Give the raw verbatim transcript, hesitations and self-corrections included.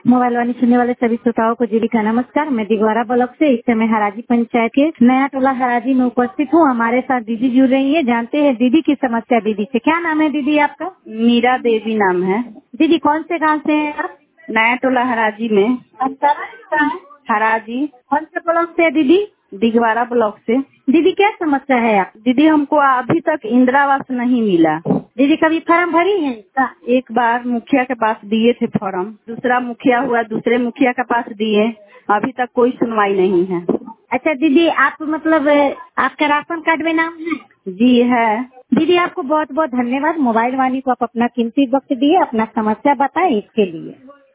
Mobile वाणी सुनने वाले सभी श्रोताओं को जीवी का नमस्कार। मैं दिगवारा ब्लॉक से इस समय हराजी पंचायत के नया टोला हराजी में उपस्थित हूँ। हमारे साथ दीदी जुड़ रही है। जानते हैं दीदी की समस्या। दीदी से क्या नाम है दीदी आपका? मीरा देवी नाम है। दीदी कौन से गांव से हैं आप? नया टोला हराजी में। अच्छा, कहाँ है? हराजी कौन से ब्लॉक से है दीदी? दिगवारा ब्लॉक से। दीदी क्या समस्या है आप? दीदी हमको अभी तक इंदिरा आवास नहीं मिला। दीदी कभी फॉर्म भरी है इसका? एक बार मुखिया के पास दिए थे फॉर्म, दूसरा मुखिया हुआ, दूसरे मुखिया के पास दिए, अभी तक कोई सुनवाई नहीं है। अच्छा दीदी, आप मतलब आपका राशन कार्ड में नाम है? जी है। दीदी आपको बहुत बहुत धन्यवाद। मोबाइल वाणी को आप अपना कीमती वक्त दिए, अपना समस्या बताए इसके लिए।